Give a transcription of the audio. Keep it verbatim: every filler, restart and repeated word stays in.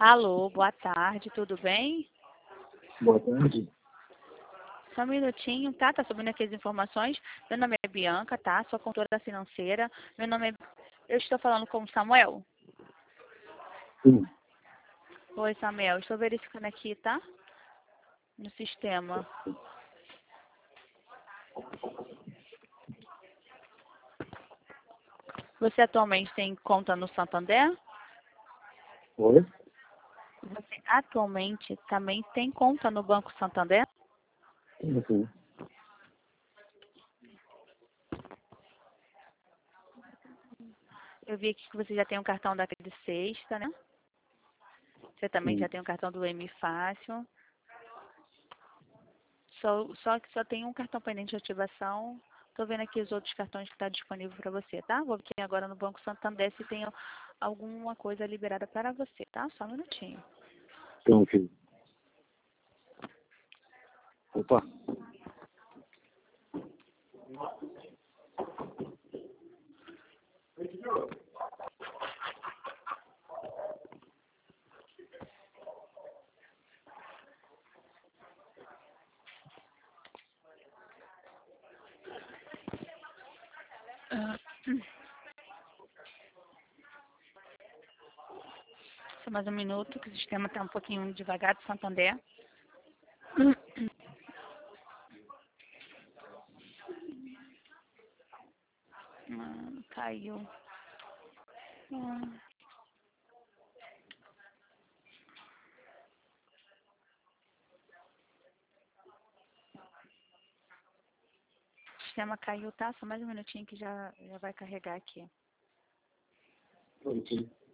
Alô, boa tarde, tudo bem? Boa tarde. Só um minutinho, tá? Tá subindo aqui as informações. Meu nome é Bianca, tá? Sou consultora financeira. Meu nome é... Eu estou falando com o Samuel? Sim. Oi, Samuel. Estou verificando aqui, tá? No sistema. Você atualmente tem conta no Santander? Oi? Você atualmente também tem conta no Banco Santander? Sim, sim. Eu vi aqui que você já tem um cartão da Credit Sexta, né? Você também Sim. já tem um cartão do M Fácil. Só, só que só tem um cartão pendente de ativação. Estou vendo aqui os outros cartões que estão disponíveis para você, tá? Vou aqui agora no Banco Santander se tem alguma coisa liberada para você, tá? Só um minutinho. Então, filho. Opa. Ah, Só mais um minuto, que o sistema está um pouquinho devagar do Santander. Ah, caiu. Ah, o sistema caiu, tá? Só mais um minutinho que já, já vai carregar aqui. Ok.